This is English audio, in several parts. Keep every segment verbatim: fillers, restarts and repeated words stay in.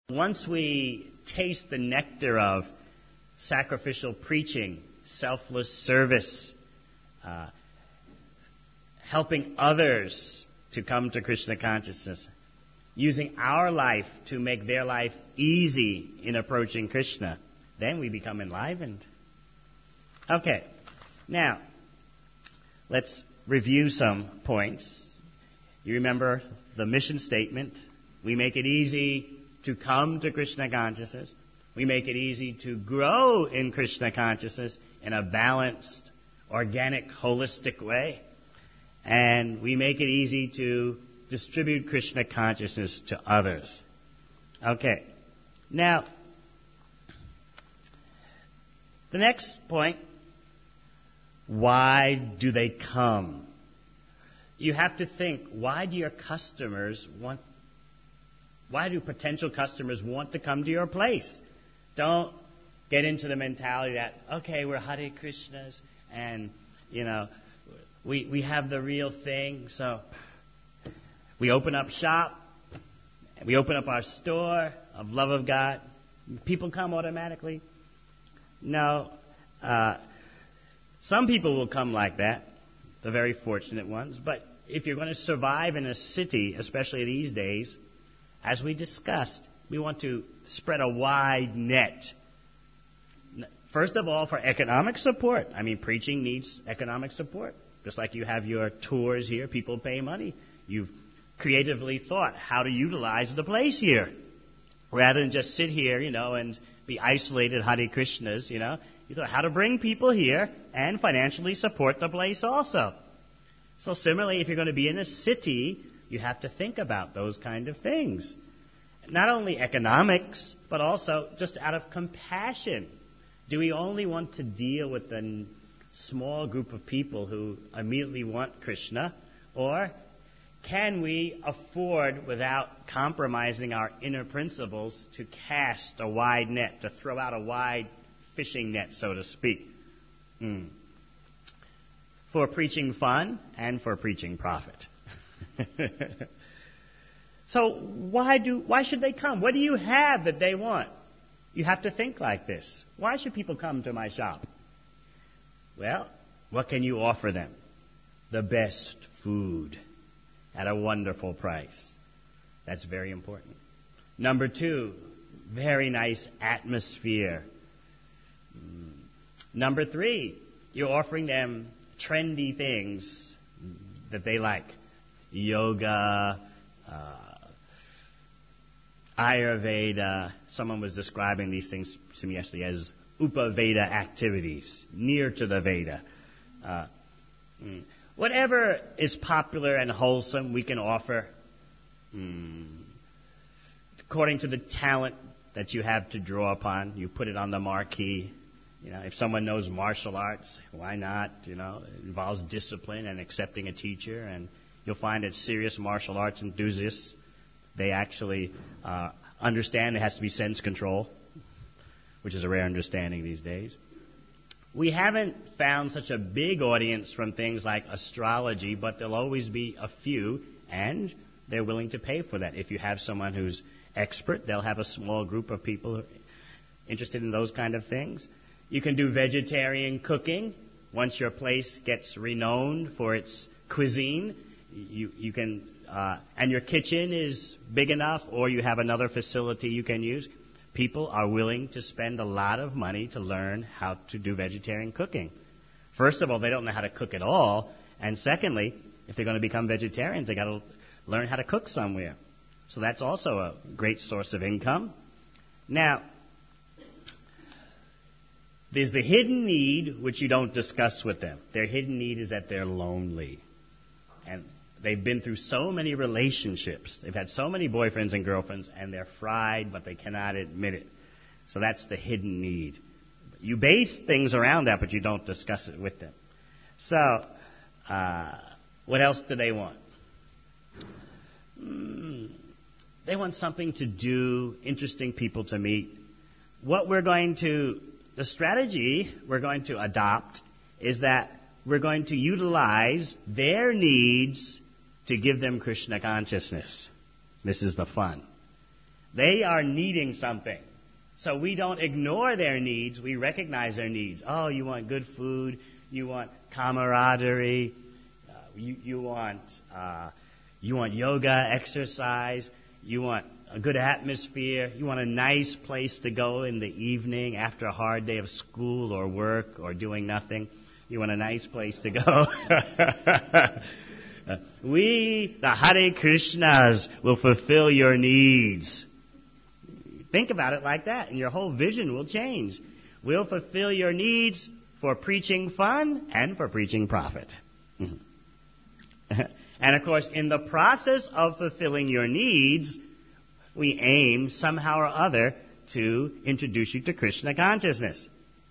Once we taste the nectar of sacrificial preaching, selfless service, uh, helping others to come to Krishna consciousness, using our life to make their life easy in approaching Krishna, then we become enlivened. Okay, now, let's review some points. You remember the mission statement. We make it easy to come to Krishna consciousness. We make it easy to grow in Krishna consciousness in a balanced, organic, holistic way. And we make it easy to distribute Krishna consciousness to others. Okay. Now, the next point, why do they come? You have to think, why do your customers want, why do potential customers want to come to your place? Don't get into the mentality that, okay, we're Hare Krishnas and, you know, we, we have the real thing, so we open up shop, we open up our store of love of God, people come automatically. No, uh, some people will come like that, the very fortunate ones, but if you're going to survive in a city, especially these days, as we discussed, we want to spread a wide net. First of all, for economic support. I mean, preaching needs economic support. Just like you have your tours here, people pay money. You've creatively thought how to utilize the place here. Rather than just sit here, you know, and be isolated Hare Krishnas, you know. You thought how to bring people here and financially support the place also. So similarly, if you're going to be in a city, you have to think about those kind of things. Not only economics, but also just out of compassion. Do we only want to deal with the small group of people who immediately want Krishna? Or can we afford, without compromising our inner principles, to cast a wide net, to throw out a wide fishing net, so to speak? Mm. For preaching fun and for preaching profit. So why do why should they come? What do you have that they want? You have to think like this. Why should people come to my shop? Well, what can you offer them? The best food at a wonderful price. That's very important. Number two, very nice atmosphere. Number three, you're offering them trendy things that they like. Yoga, uh, Ayurveda. Someone was describing these things to me yesterday as Upaveda activities, near to the Veda. Uh, mm. Whatever is popular and wholesome, we can offer mm, according to the talent that you have to draw upon. You put it on the marquee. You know, if someone knows martial arts, why not? You know, it involves discipline and accepting a teacher, and you'll find that serious martial arts enthusiasts, they actually uh, understand there has to be sense control, which is a rare understanding these days. We haven't found such a big audience from things like astrology, but there'll always be a few, and they're willing to pay for that. If you have someone who's expert, they'll have a small group of people interested in those kind of things. You can do vegetarian cooking. Once your place gets renowned for its cuisine, you, you can, uh, and your kitchen is big enough, or you have another facility you can use, people are willing to spend a lot of money to learn how to do vegetarian cooking. First of all, they don't know how to cook at all, and secondly, if they're going to become vegetarians, they got to learn how to cook somewhere. So that's also a great source of income. Now, there's the hidden need, which you don't discuss with them. Their hidden need is that they're lonely. And they've been through so many relationships. They've had so many boyfriends and girlfriends, and they're fried, but they cannot admit it. So that's the hidden need. You base things around that, but you don't discuss it with them. So, uh, what else do they want? Mm, they want something to do, interesting people to meet. What we're going to... The strategy we're going to adopt is that we're going to utilize their needs to give them Krishna consciousness. This is the fun. They are needing something. So we don't ignore their needs. We recognize their needs. Oh, you want good food. You want camaraderie. Uh, you, you want uh, you want yoga, exercise. You want a good atmosphere. You want a nice place to go in the evening after a hard day of school or work or doing nothing. You want a nice place to go. We, the Hare Krishnas, will fulfill your needs. Think about it like that, and your whole vision will change. We'll fulfill your needs for preaching fun and for preaching profit. And of course, in the process of fulfilling your needs, we aim somehow or other to introduce you to Krishna consciousness.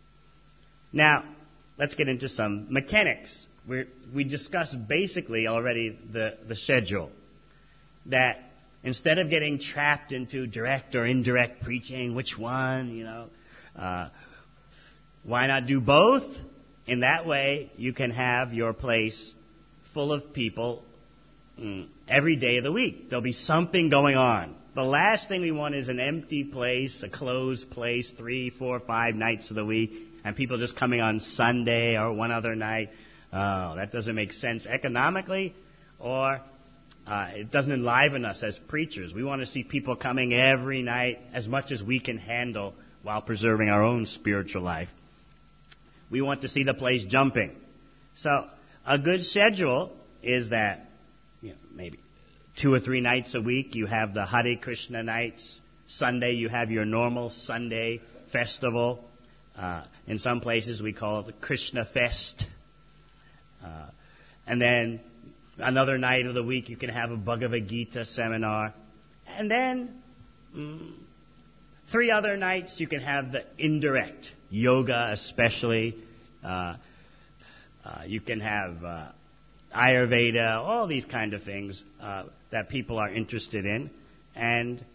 Now, let's get into some mechanics. We're, we discussed basically already the, the schedule. That instead of getting trapped into direct or indirect preaching, which one, you know, uh, why not do both? In that way, you can have your place full of people mm, every day of the week. There'll be something going on. The last thing we want is an empty place, a closed place, three, four, five nights of the week, and people just coming on Sunday or one other night. Oh, that doesn't make sense economically, or uh, it doesn't enliven us as preachers. We want to see people coming every night as much as we can handle while preserving our own spiritual life. We want to see the place jumping. So a good schedule is that, you know, maybe two or three nights a week you have the Hare Krishna nights. Sunday you have your normal Sunday festival. Uh, in some places we call it the Krishna Fest. Uh, and then another night of the week you can have a Bhagavad Gita seminar. And then mm, three other nights you can have the indirect, yoga especially. Uh, uh, you can have uh, Ayurveda, all these kind of things uh, that people are interested in. And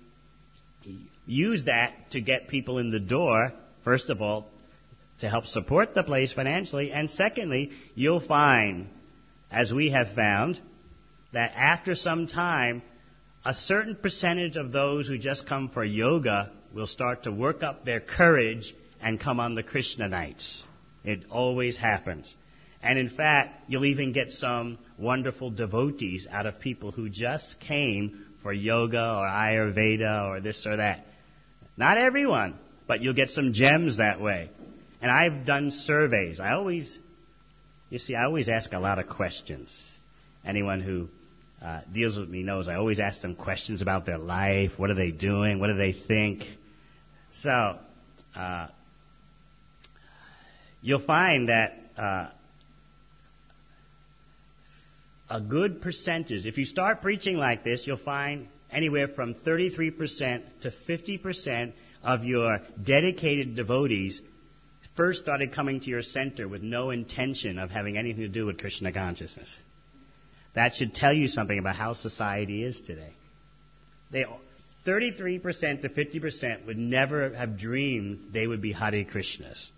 use that to get people in the door, first of all, to help support the place financially. And secondly, you'll find, as we have found, that after some time, a certain percentage of those who just come for yoga will start to work up their courage and come on the Krishna nights. It always happens. And in fact, you'll even get some wonderful devotees out of people who just came for yoga or Ayurveda or this or that. Not everyone, but you'll get some gems that way. And I've done surveys. I always, you see, I always ask a lot of questions. Anyone who uh, deals with me knows I always ask them questions about their life. What are they doing? What do they think? So, uh, you'll find that uh, a good percentage, if you start preaching like this, you'll find anywhere from thirty-three percent to fifty percent of your dedicated devotees first started coming to your center with no intention of having anything to do with Krishna consciousness. That should tell you something about how society is today. They, thirty-three percent to fifty percent would never have dreamed they would be Hare Krishnas.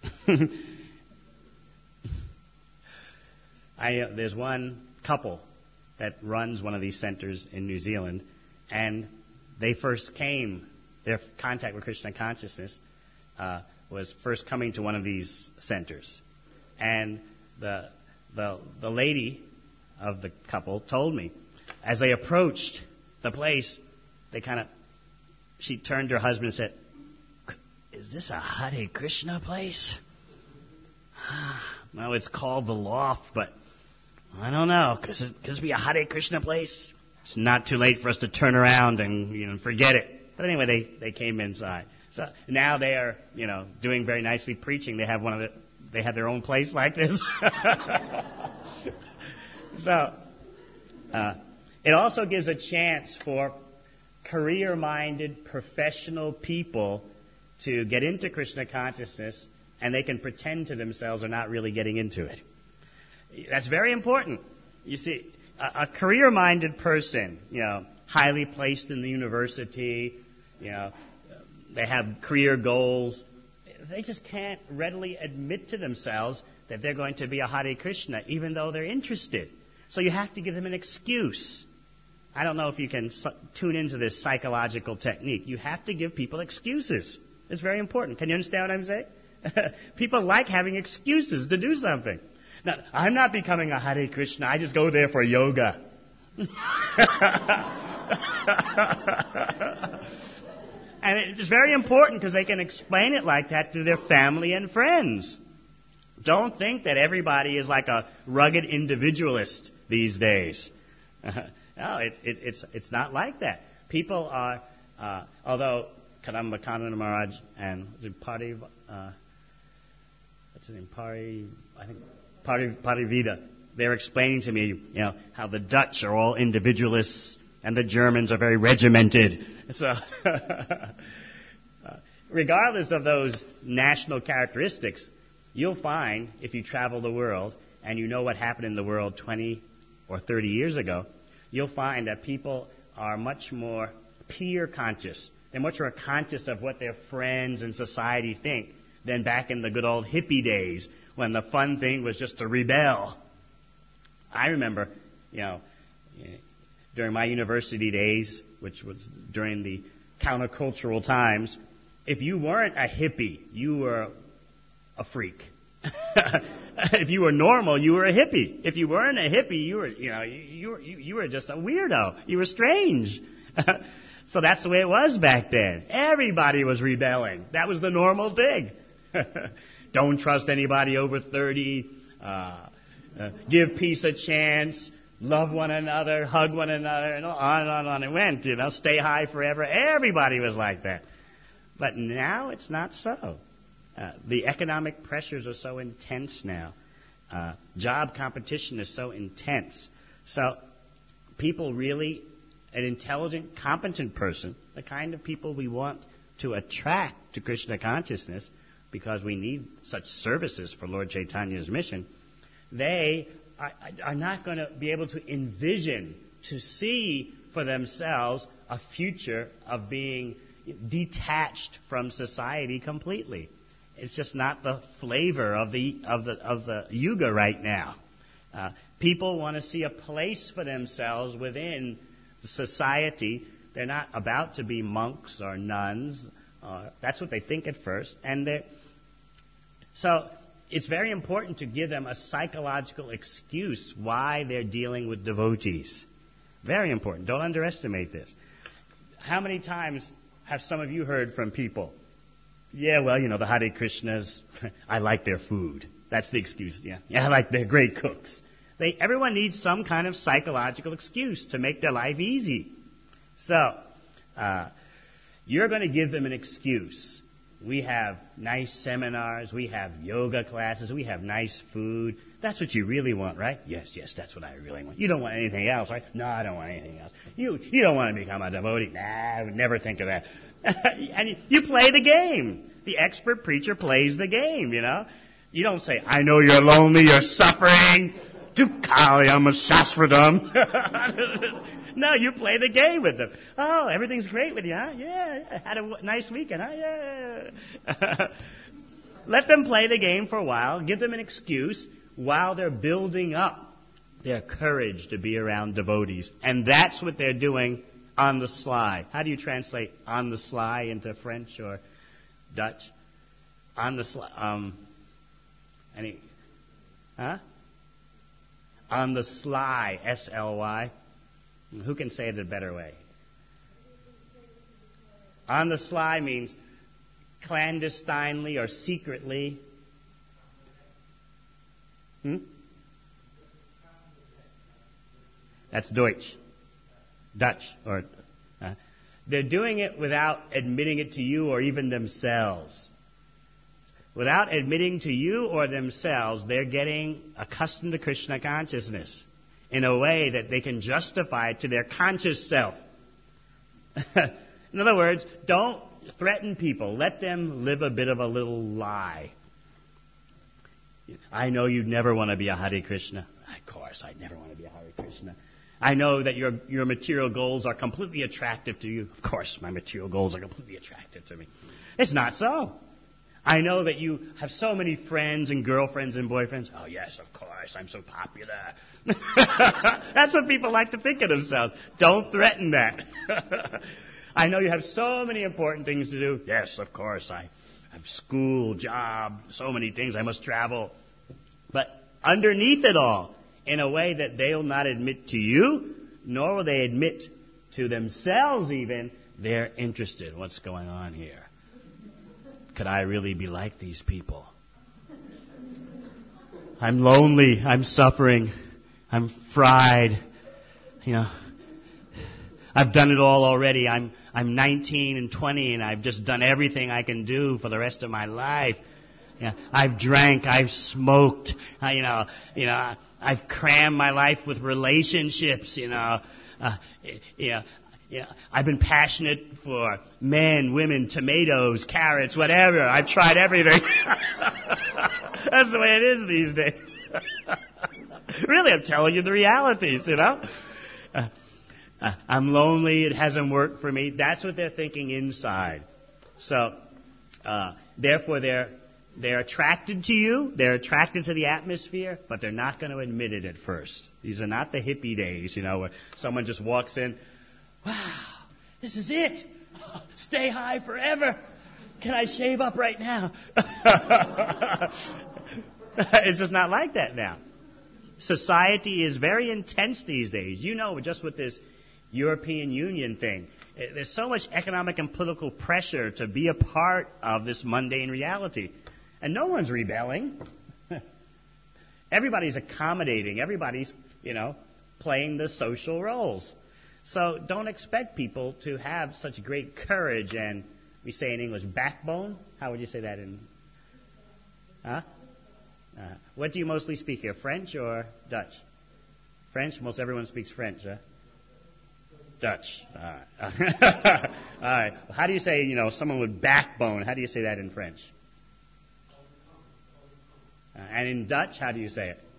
I, uh, there's one couple that runs one of these centers in New Zealand, and they first came, their contact with Krishna consciousness uh, was first coming to one of these centers. And the, the, the lady of the couple told me, as they approached the place, they kind of, she turned to her husband and said, "Is this a Hare Krishna place?" "No, it's called the Loft, but I don't know. Could it, could it be a Hare Krishna place? It's not too late for us to turn around and, you know, forget it." But anyway, they, they came inside. So now they are, you know, doing very nicely preaching. They have one of the, they have their own place like this. So uh, it also gives a chance for career-minded, professional people to get into Krishna consciousness, and they can pretend to themselves they're not really getting into it. That's very important. You see, a, a career-minded person, you know, highly placed in the university, you know, they have career goals, they just can't readily admit to themselves that they're going to be a Hare Krishna, even though they're interested. So you have to give them an excuse. I don't know if you can su- tune into this psychological technique. You have to give people excuses. It's very important. Can you understand what I'm saying? People like having excuses to do something. Now, I'm not becoming a Hare Krishna. I just go there for yoga. And it's very important because they can explain it like that to their family and friends. Don't think that everybody is like a rugged individualist these days. No, it, it, it's it's not like that. People are, uh, although Kadamba Maharaj and Pari, uh, what's his name, Pari, I think Pari Parivida, they're explaining to me, you know, how the Dutch are all individualists and the Germans are very regimented. So, uh, regardless of those national characteristics, you'll find, if you travel the world and you know what happened in the world twenty or thirty years ago, you'll find that people are much more peer conscious. They're much more conscious of what their friends and society think than back in the good old hippie days when the fun thing was just to rebel. I remember, you know, during my university days, which was during the countercultural times, if you weren't a hippie, you were a freak. If you were normal, you were a hippie. If you weren't a hippie, you were, you know, you, you were you, you were just a weirdo. You were strange. So that's the way it was back then. Everybody was rebelling. That was the normal thing. Don't trust anybody over thirty. Uh, uh, give peace a chance. Love one another. Hug one another. And on and on and on it went. You know, stay high forever. Everybody was like that. But now it's not so. Uh, the economic pressures are so intense now. Uh, job competition is so intense. So people really, an intelligent, competent person, the kind of people we want to attract to Krishna consciousness, because we need such services for Lord Chaitanya's mission, they are, are not going to be able to envision, to see for themselves a future of being detached from society completely. It's just not the flavor of the of the of the yuga right now. Uh, people want to see a place for themselves within the society. They're not about to be monks or nuns. Uh, that's what they think at first, and they so it's very important to give them a psychological excuse why they're dealing with devotees. Very important. Don't underestimate this. How many times have some of you heard from people? Yeah, well, you know, the Hare Krishnas, I like their food. That's the excuse, yeah. Yeah, I like they're great cooks. They, everyone needs some kind of psychological excuse to make their life easy. So, uh, you're going to give them an excuse. We have nice seminars, we have yoga classes, we have nice food. That's what you really want, right? Yes, yes, that's what I really want. You don't want anything else, right? No, I don't want anything else. You you don't want to become a devotee. Nah, I would never think of that. And you play the game. The expert preacher plays the game, you know. You don't say, I know you're lonely, you're suffering. Dukkhalayam Shasvadam. No, you play the game with them. Oh, everything's great with you, huh? Yeah, had a nice weekend, huh? Yeah. Let them play the game for a while. Give them an excuse while they're building up their courage to be around devotees. And that's what they're doing on the sly. How do you translate on the sly into French or Dutch? On the sly. Um, any? Huh? On the sly. S L Y. Who can say it a better way? On the sly means clandestinely or secretly. Hmm? That's Deutsch. Dutch. Or uh, they're doing it without admitting it to you or even themselves. Without admitting to you or themselves, they're getting accustomed to Krishna consciousness in a way that they can justify it to their conscious self. In other words, don't threaten people. Let them live a bit of a little lie. I know you'd never want to be a Hare Krishna. Of course, I'd never want to be a Hare Krishna. I know that your your material goals are completely attractive to you. Of course, my material goals are completely attractive to me. It's not so. I know that you have so many friends and girlfriends and boyfriends. Oh, yes, of course, I'm so popular. That's what people like to think of themselves. Don't threaten that. I know you have so many important things to do. Yes, of course, I have school, job, so many things. I must travel. But underneath it all, in a way that they'll not admit to you, nor will they admit to themselves even, they're interested in what's going on here. Could I really be like these people? I'm lonely. I'm suffering. I'm fried. You know, I've done it all already. I'm I'm nineteen and twenty, and I've just done everything I can do for the rest of my life. You know, I've drank. I've smoked. I, you know, you know, I've crammed my life with relationships. You know, uh, you know. Yeah, I've been passionate for men, women, tomatoes, carrots, whatever. I've tried everything. That's the way it is these days. Really, I'm telling you the realities, you know. Uh, uh, I'm lonely. It hasn't worked for me. That's what they're thinking inside. So, uh, therefore, they're they're attracted to you. They're attracted to the atmosphere, but they're not going to admit it at first. These are not the hippie days, you know, where someone just walks in. Wow, this is it. Stay high forever. Can I shave up right now? It's just not like that now. Society is very intense these days. You know, just with this European Union thing, there's so much economic and political pressure to be a part of this mundane reality. And no one's rebelling. Everybody's accommodating. Everybody's, you know, playing the social roles. So don't expect people to have such great courage and, we say in English, backbone. How would you say that in? Huh? Uh, what do you mostly speak here, French or Dutch? French? Most everyone speaks French, huh? Dutch. All right. All right. How do you say, you know, someone with backbone? How do you say that in French? Uh, and in Dutch, how do you say it?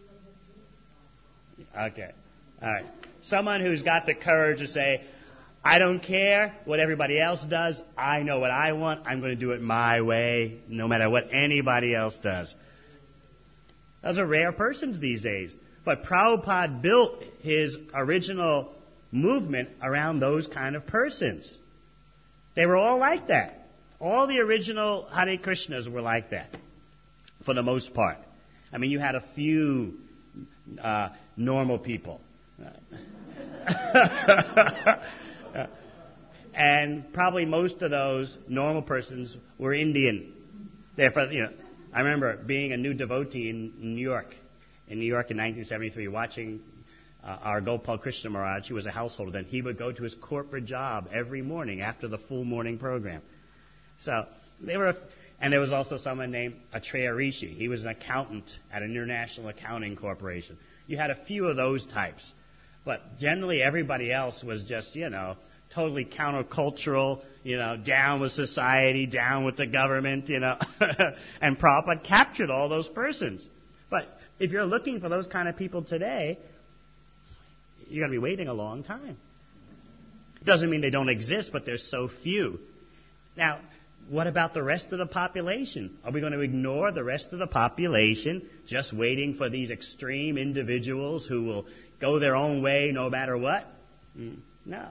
Okay. All right. Someone who's got the courage to say, I don't care what everybody else does. I know what I want. I'm going to do it my way, no matter what anybody else does. Those are rare persons these days. But Prabhupada built his original movement around those kind of persons. They were all like that. All the original Hare Krishnas were like that, for the most part. I mean, you had a few uh, normal people. And probably most of those normal persons were Indian. Therefore, you know, I remember being a new devotee in New York, in New York in nineteen seventy-three, watching uh, our Gopal Krishna Maharaj, who was a householder then. He would go to his corporate job every morning after the full morning program. So they were, and there was also someone named Atreya Rishi. He was an accountant at an international accounting corporation. You had a few of those types. But generally everybody else was just, you know, totally countercultural, you know, down with society, down with the government, you know. And Prabhupada captured all those persons. But if you're looking for those kind of people today, you're going to be waiting a long time. It doesn't mean they don't exist, but there's so few. Now, what about the rest of the population? Are we going to ignore the rest of the population just waiting for these extreme individuals who will go their own way no matter what? No.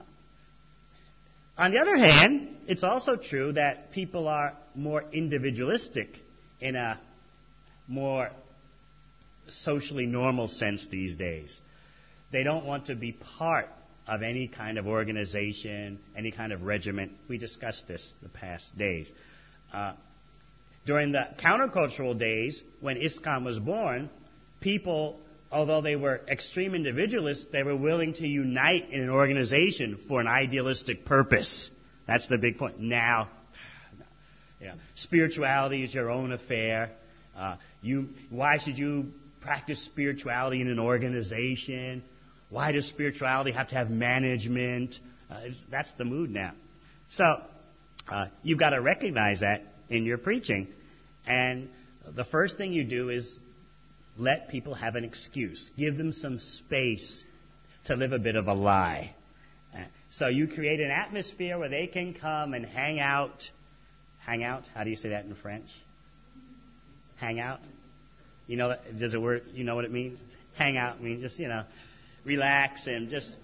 On the other hand, it's also true that people are more individualistic in a more socially normal sense these days. They don't want to be part of any kind of organization, any kind of regiment. We discussed this the past days. Uh, during the countercultural days, when ISKCON was born, people, although they were extreme individualists, they were willing to unite in an organization for an idealistic purpose. That's the big point. Now, you know, spirituality is your own affair. Uh, you, why should you practice spirituality in an organization? Why does spirituality have to have management? Uh, that's the mood now. So uh, you've got to recognize that in your preaching. And the first thing you do is let people have an excuse. Give them some space to live a bit of a lie. Uh, so you create an atmosphere where they can come and hang out, hang out. How do you say that in French? Hang out. You know, does it work? You know what it means? Hang out means just, you know, relax and just.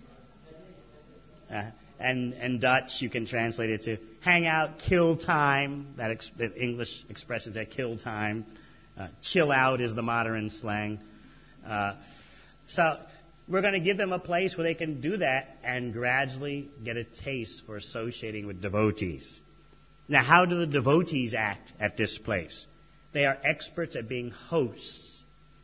Uh, and and Dutch, you can translate it to hang out, kill time. That, ex- that English expresses that kill time. Uh, chill out is the modern slang. Uh, so we're going to give them a place where they can do that and gradually get a taste for associating with devotees. Now, how do the devotees act at this place? They are experts at being hosts.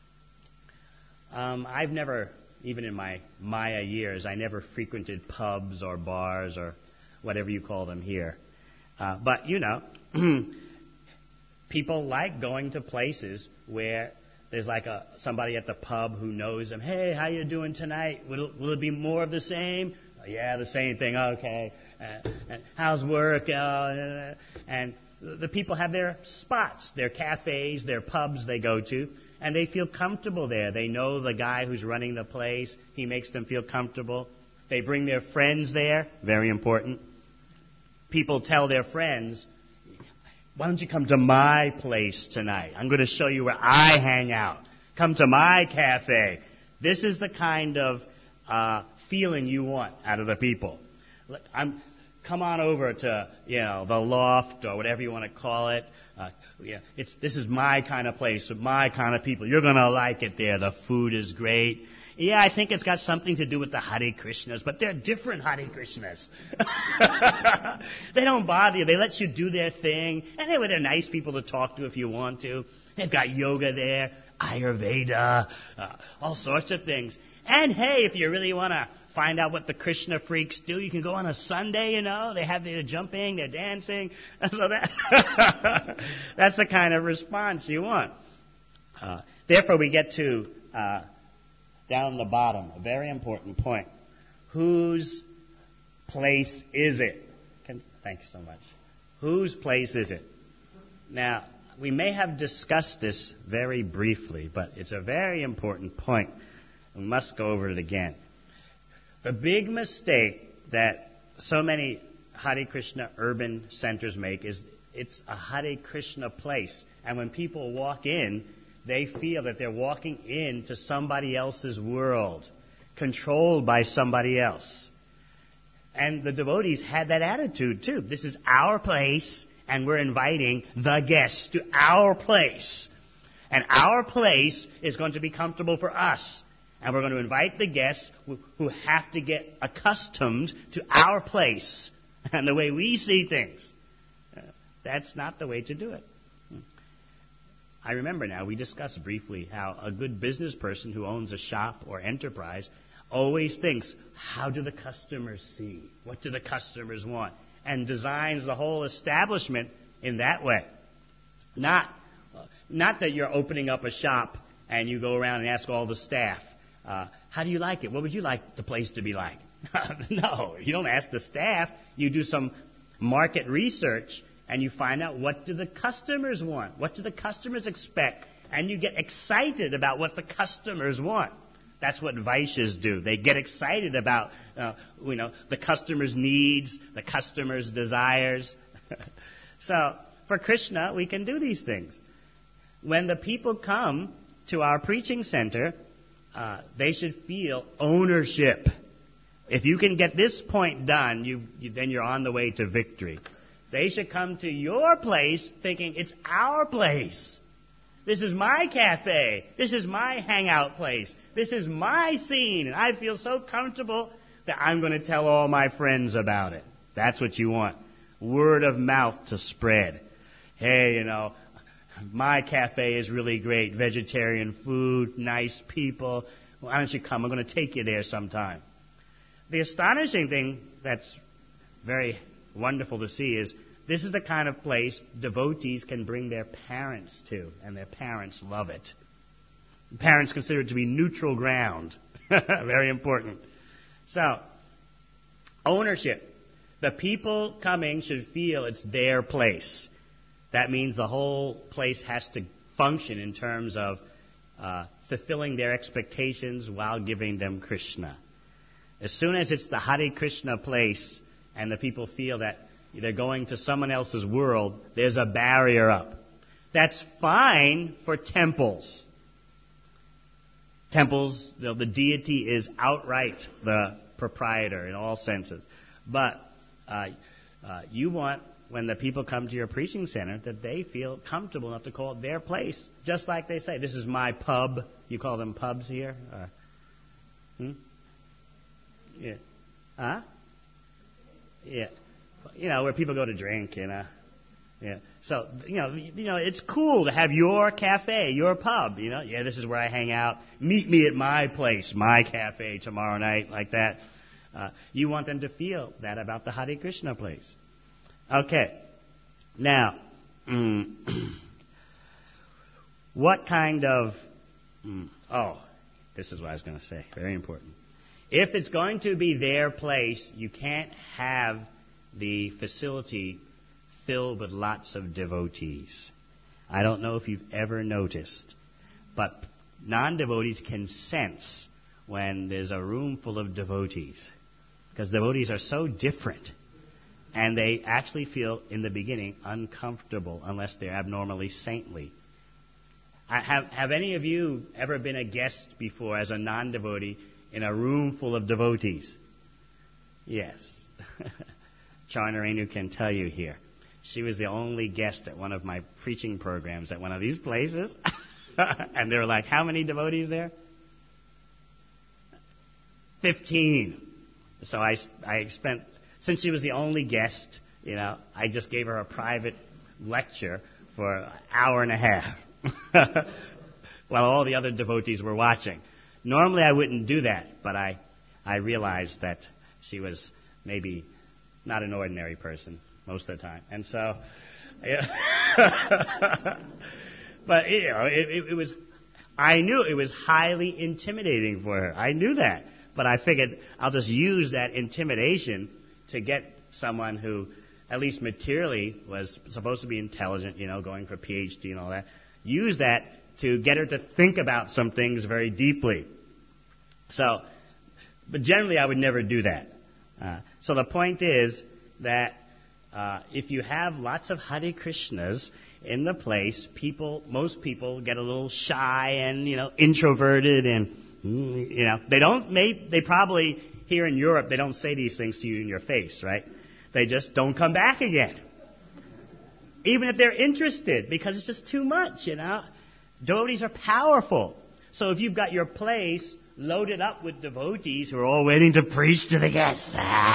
Um, I've never, even in my Maya years, I never frequented pubs or bars or whatever you call them here. Uh, but, you know, people like going to places where there's like a somebody at the pub who knows them. Hey, how you doing tonight? Will, will it be more of the same? Oh, yeah, the same thing. Okay. Uh, how's work? Uh, and the people have their spots, their cafes, their pubs they go to, and they feel comfortable there. They know the guy who's running the place. He makes them feel comfortable. They bring their friends there. Very important. People tell their friends, why don't you come to my place tonight? I'm going to show you where I hang out. Come to my cafe. This is the kind of uh, feeling you want out of the people. I'm, come on over to, you know, the loft or whatever you want to call it. Uh, yeah, it's, this is my kind of place with my kind of people. You're going to like it there. The food is great. Yeah, I think it's got something to do with the Hare Krishnas, but they're different Hare Krishnas. They don't bother you. They let you do their thing. Anyway, they're nice people to talk to if you want to. They've got yoga there, Ayurveda, uh, all sorts of things. And hey, if you really want to find out what the Krishna freaks do, you can go on a Sunday, you know. They have their jumping, they're dancing. So that that's the kind of response you want. Uh, therefore, we get to... Uh, down the bottom, a very important point. Whose place is it? Can, thanks so much. Whose place is it? Now, we may have discussed this very briefly, but it's a very important point. We must go over it again. The big mistake that so many Hare Krishna urban centers make is it's a Hare Krishna place. And when people walk in, they feel that they're walking into somebody else's world, controlled by somebody else. And the devotees had that attitude, too. This is our place, and we're inviting the guests to our place. And our place is going to be comfortable for us. And we're going to invite the guests who have to get accustomed to our place and the way we see things. That's not the way to do it. I remember now, we discussed briefly how a good business person who owns a shop or enterprise always thinks, how do the customers see? What do the customers want? And designs the whole establishment in that way. Not, not that you're opening up a shop and you go around and ask all the staff, uh, how do you like it? What would you like the place to be like? No, you don't ask the staff. You do some market research. And you find out, what do the customers want? What do the customers expect? And you get excited about what the customers want. That's what Vaishyas do. They get excited about, uh, you know, the customer's needs, the customer's desires. So, for Krishna, we can do these things. When the people come to our preaching center, uh, they should feel ownership. If you can get this point done, you, you, then you're on the way to victory. They should come to your place thinking, it's our place. This is my cafe. This is my hangout place. This is my scene. And I feel so comfortable that I'm going to tell all my friends about it. That's what you want. Word of mouth to spread. Hey, you know, my cafe is really great. Vegetarian food, nice people. Why don't you come? I'm going to take you there sometime. The astonishing thing that's very wonderful to see is this is the kind of place devotees can bring their parents to, and their parents love it. Parents consider it to be neutral ground. Very important. So, ownership. The people coming should feel it's their place. That means the whole place has to function in terms of uh, fulfilling their expectations while giving them Krishna. As soon as it's the Hare Krishna place, and the people feel that they're going to someone else's world, there's a barrier up. That's fine for temples. Temples, you know, the deity is outright the proprietor in all senses. But uh, uh, you want, when the people come to your preaching center, that they feel comfortable enough to call it their place. Just like they say, this is my pub. You call them pubs here? Uh, hmm? Yeah. Huh? Yeah. You know, where people go to drink, you know. Yeah. So, you know, you know, it's cool to have your cafe, your pub, you know. Yeah, this is where I hang out. Meet me at my place, my cafe tomorrow night, like that. Uh, you want them to feel that about the Hare Krishna place. Okay. Now, mm, what kind of... Mm, oh, this is what I was going to say. Very important. If it's going to be their place, you can't have the facility filled with lots of devotees. I don't know if you've ever noticed, but non-devotees can sense when there's a room full of devotees, because devotees are so different, and they actually feel, in the beginning, uncomfortable unless they're abnormally saintly. I have, have any of you ever been a guest before as a non-devotee in a room full of devotees? Yes. Charna Renu can tell you here. She was the only guest at one of my preaching programs at one of these places. And they were like, how many devotees there? Fifteen. So I, I spent, since she was the only guest, you know, I just gave her a private lecture for an hour and a half while all the other devotees were watching. Normally I wouldn't do that, but I, I realized that she was maybe not an ordinary person most of the time. And so, yeah. But, you know, it, it, it was, I knew it was highly intimidating for her. I knew that. But I figured I'll just use that intimidation to get someone who, at least materially, was supposed to be intelligent, you know, going for P H D and all that. Use that to get her to think about some things very deeply. So, but generally I would never do that. Uh, so the point is that uh, if you have lots of Hare Krishnas in the place, people, most people get a little shy and, you know, introverted, and, you know, they don't, may, they probably, here in Europe, they don't say these things to you in your face, right? They just don't come back again. Even if they're interested, because it's just too much, you know. Devotees are powerful. So if you've got your place loaded up with devotees who are all waiting to preach to the guests.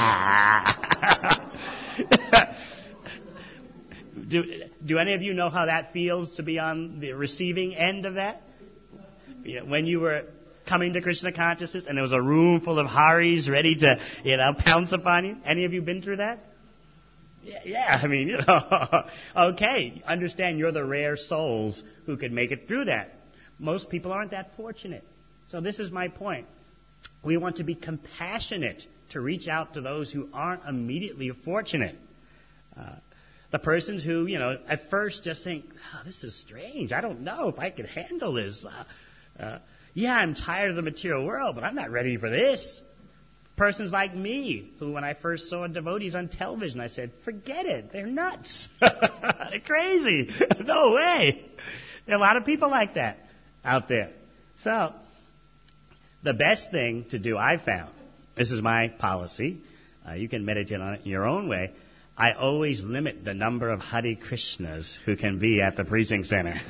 do, do any of you know how that feels to be on the receiving end of that? You know, when you were coming to Krishna consciousness and there was a room full of Haris ready to, you know, pounce upon you? Any of you been through that? Yeah, yeah, I mean, you know, okay, understand you're the rare souls who could make it through that. Most people aren't that fortunate. So this is my point. We want to be compassionate to reach out to those who aren't immediately fortunate. Uh, the persons who, you know, at first just think, oh, this is strange. I don't know if I could handle this. Uh, uh, yeah, I'm tired of the material world, but I'm not ready for this. Persons like me, who when I first saw devotees on television, I said, forget it. They're nuts. They're crazy. No way. There are a lot of people like that out there. So, the best thing to do, I found, this is my policy, uh, you can meditate on it in your own way, I always limit the number of Hare Krishnas who can be at the preaching center.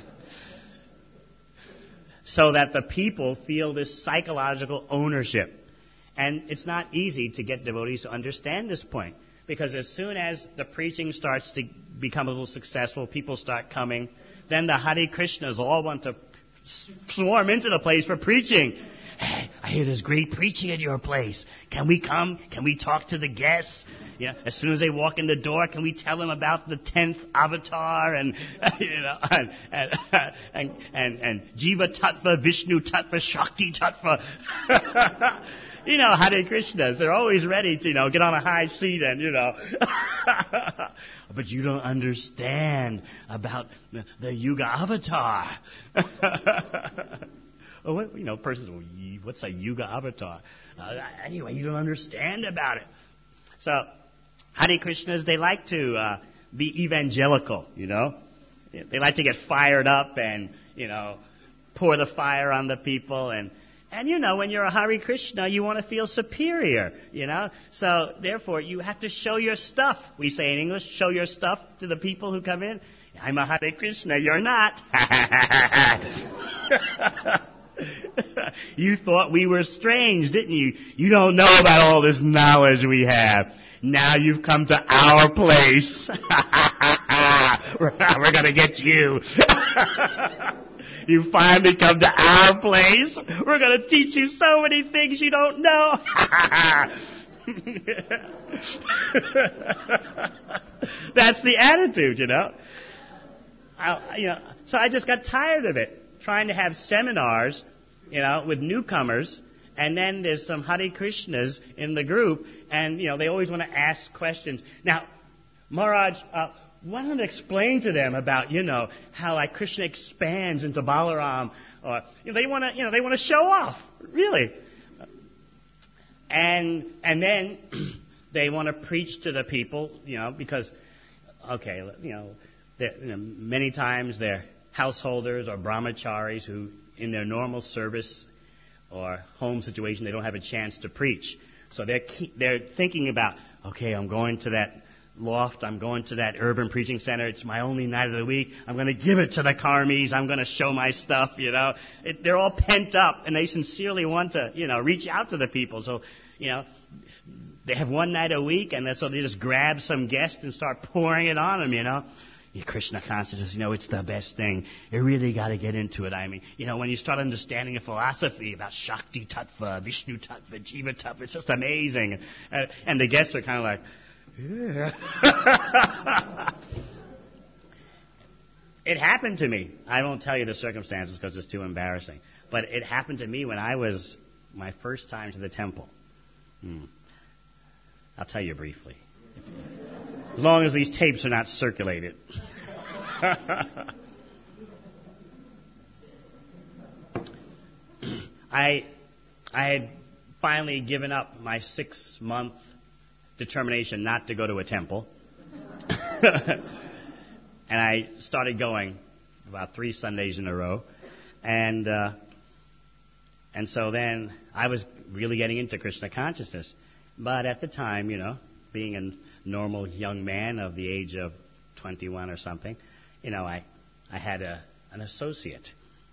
So that the people feel this psychological ownership. And it's not easy to get devotees to understand this point. Because as soon as the preaching starts to become a little successful, people start coming, then the Hare Krishnas all want to swarm into the place for preaching. Hey, I hear there's great preaching at your place. Can we come? Can we talk to the guests? You know, as soon as they walk in the door, can we tell them about the tenth avatar and you know and and and, and, and Jiva Tattva, Vishnu Tattva, Shakti Tattva. You know, Hare Krishnas, they're always ready to, you know, get on a high seat and, you know. But you don't understand about the Yuga avatar. Oh, what, you know, persons, well, what's a Yuga avatar? Uh, anyway, you don't understand about it. So, Hare Krishnas, they like to uh, be evangelical, you know. They like to get fired up and, you know, pour the fire on the people. And, and you know, when you're a Hare Krishna, you want to feel superior, you know. So, therefore, you have to show your stuff. We say in English, show your stuff to the people who come in. I'm a Hare Krishna, you're not. You thought we were strange, didn't you? You don't know about all this knowledge we have. Now you've come to our place. We're going to get you. You finally come to our place. We're going to teach you so many things you don't know. That's the attitude, you know. I, you know. So I just got tired of it, trying to have seminars, you know, with newcomers. And then there's some Hare Krishnas in the group, and, you know, they always want to ask questions. Now, Maharaj, uh, why don't you explain to them about, you know, how, like, Krishna expands into Balaram? Or, you know, they want to, you know, they want to show off, really. And, and then they want to preach to the people, you know, because, okay, you know, you know many times they're householders or brahmacharis who, in their normal service or home situation, they don't have a chance to preach. So they're they're thinking about, okay, I'm going to that loft, I'm going to that urban preaching center, it's my only night of the week, I'm going to give it to the karmis, I'm going to show my stuff, you know. It, they're all pent up, and they sincerely want to, you know, reach out to the people. So, you know, they have one night a week, and so they just grab some guest and start pouring it on them, you know. Your Krishna consciousness, you know, it's the best thing. You really got to get into it. I mean, you know, when you start understanding a philosophy about Shakti Tattva, Vishnu Tattva, Jiva Tattva, it's just amazing. Uh, and the guests are kind of like, yeah. It happened to me. I won't tell you the circumstances because it's too embarrassing. But it happened to me when I was my first time to the temple. Hmm. I'll tell you briefly. As long as these tapes are not circulated. I I had finally given up my six-month determination not to go to a temple. And I started going about three Sundays in a row. And uh, and so then I was really getting into Krishna consciousness. But at the time, you know, being a normal young man of the age of twenty-one or something, you know, I I had a an associate.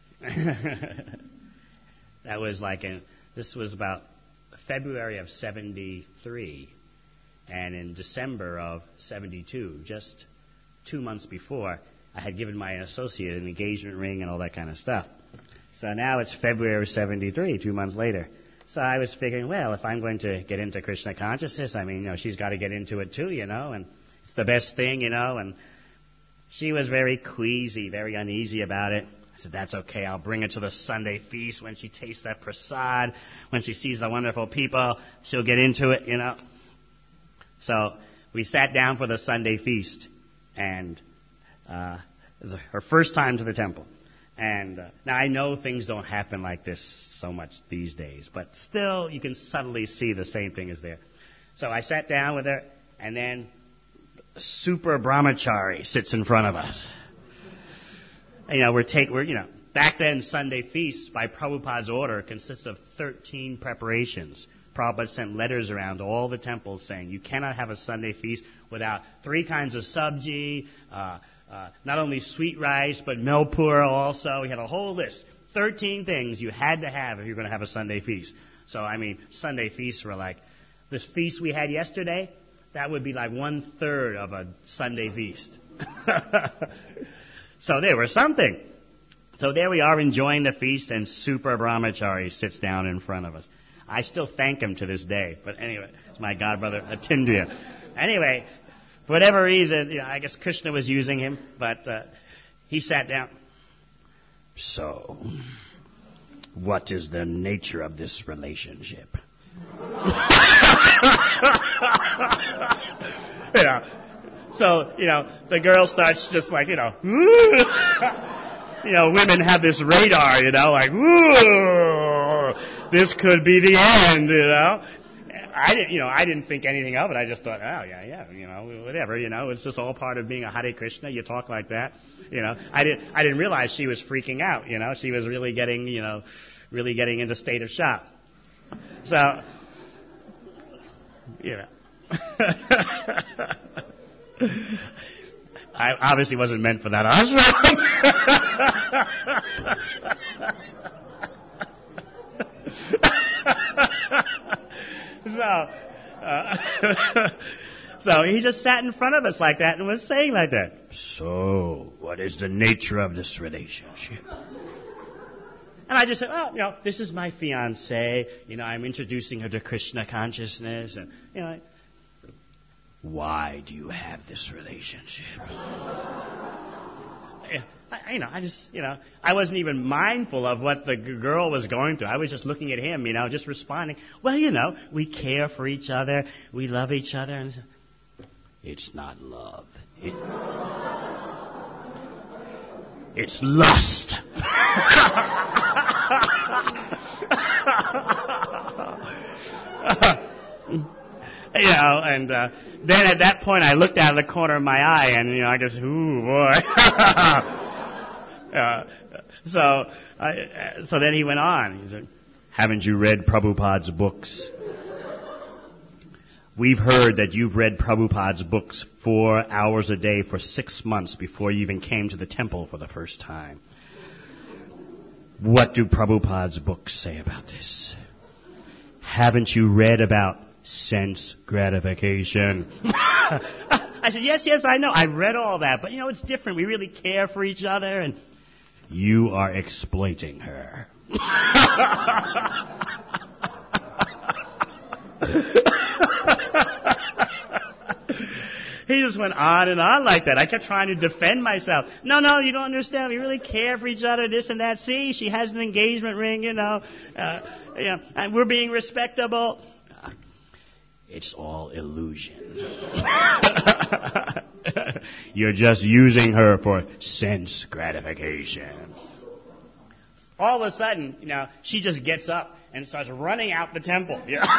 That was like, in, this was about February of seventy-three, and in December of seventy-two, just two months before, I had given my associate an engagement ring and all that kind of stuff. So now it's February of seventy-three, two months later. So I was figuring, well, if I'm going to get into Krishna consciousness, I mean, you know, she's got to get into it too, you know, and it's the best thing, you know, and she was very queasy, very uneasy about it. I said, that's okay, I'll bring her to the Sunday feast. When she tastes that prasad, when she sees the wonderful people, she'll get into it, you know. So we sat down for the Sunday feast, and uh, it was her first time to the temple. And uh, now I know things don't happen like this so much these days, but still you can subtly see the same thing is there. So I sat down with her, and then Super Brahmachari sits in front of us. And, you know, we're take we're you know back then Sunday feasts by Prabhupada's order consist of thirteen preparations. Prabhupada sent letters around to all the temples saying you cannot have a Sunday feast without three kinds of sabji. Uh, Uh, not only sweet rice, but melpura also. We had a whole list. Thirteen things you had to have if you're going to have a Sunday feast. So, I mean, Sunday feasts were like, this feast we had yesterday, that would be like one-third of a Sunday feast. So there was something. So there we are enjoying the feast, and Super Brahmachari sits down in front of us. I still thank him to this day. But anyway, it's my godbrother, Atindriya. Anyway, for whatever reason, you know, I guess Krishna was using him, but uh, he sat down. So, what is the nature of this relationship? You know, so, you know, the girl starts just like, you know, you know, women have this radar, you know, like, ooh, this could be the end, you know. I didn't, you know, I didn't think anything of it. I just thought, oh yeah, yeah, you know, whatever, you know, it's just all part of being a Hare Krishna. You talk like that, you know. I didn't, I didn't realize she was freaking out. You know, she was really getting, you know, really getting into state of shock. So, you know, I obviously wasn't meant for that ashram. So, uh, so he just sat in front of us like that and was saying like that. So, what is the nature of this relationship? And I just said, oh, you know, this is my fiancée. You know, I'm introducing her to Krishna consciousness. And, you know, why do you have this relationship? Yeah, I, you know, I just, you know, I wasn't even mindful of what the g- girl was going through. I was just looking at him, you know, just responding. Well, you know, we care for each other. We love each other. And it's not love. It, it's lust. You know, and uh, then at that point I looked out of the corner of my eye and, you know, I just, ooh, boy. uh, so, I, so then he went on. He said, haven't you read Prabhupada's books? We've heard that you've read Prabhupada's books four hours a day for six months before you even came to the temple for the first time. What do Prabhupada's books say about this? Haven't you read about sense gratification? I said, yes, yes, I know. I read all that. But, you know, it's different. We really care for each other. And you are exploiting her. He just went on and on like that. I kept trying to defend myself. No, no, you don't understand. We really care for each other, this and that. See, she has an engagement ring, you know. Uh, yeah, and we're being respectable. It's all illusion. You're just using her for sense gratification. All of a sudden, you know, she just gets up and starts running out the temple. You know?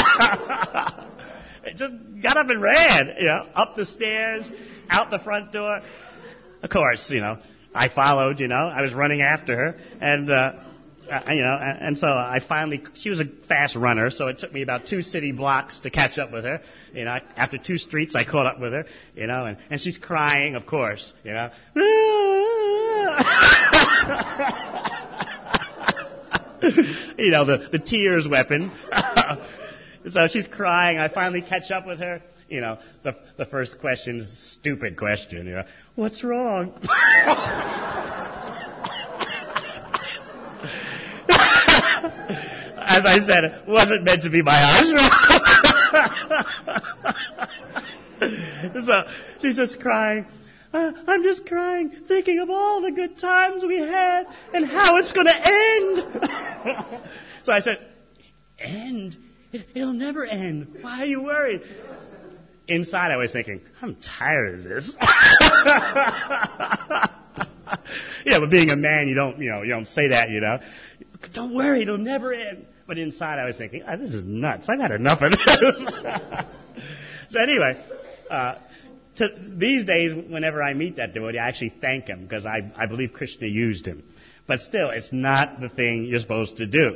It just got up and ran, you know, up the stairs, out the front door. Of course, you know, I followed, you know, I was running after her, and, uh, uh, you know, and, and so I finally, she was a fast runner, so it took me about two city blocks to catch up with her. You know, after two streets, I caught up with her, you know, and, and she's crying, of course, you know. You know, the, the tears weapon. So she's crying. I finally catch up with her. You know, the the first question's a stupid question. You know, what's wrong? As I said, it wasn't meant to be my ashram. So she's just crying. Uh, I'm just crying, thinking of all the good times we had and how it's going to end. So I said, end? It, it'll never end. Why are you worried? Inside I was thinking, I'm tired of this. Yeah, but being a man, you don't, you know, you don't say that, you know. Don't worry, it'll never end. But inside I was thinking, oh, this is nuts. I've had enough of this. So anyway, uh, to, these days, whenever I meet that devotee, I actually thank him because I, I believe Krishna used him. But still, it's not the thing you're supposed to do.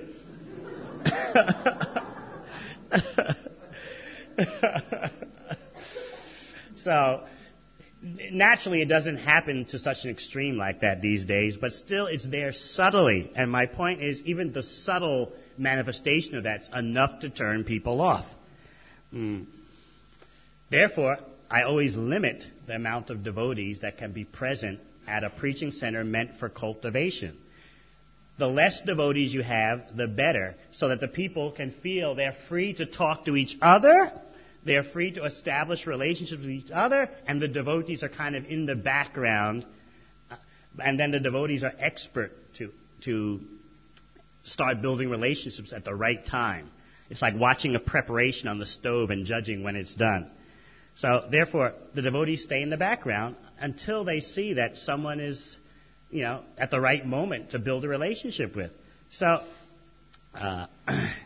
So, naturally, it doesn't happen to such an extreme like that these days, but still it's there subtly. And my point is, even the subtle manifestation of that's enough to turn people off. Mm. Therefore, I always limit the amount of devotees that can be present at a preaching center meant for cultivation. The less devotees you have, the better, so that the people can feel they're free to talk to each other, they're free to establish relationships with each other, and the devotees are kind of in the background, and then the devotees are expert to to start building relationships at the right time. It's like watching a preparation on the stove and judging when it's done. So, therefore, the devotees stay in the background until they see that someone is, you know, at the right moment to build a relationship with. So, uh,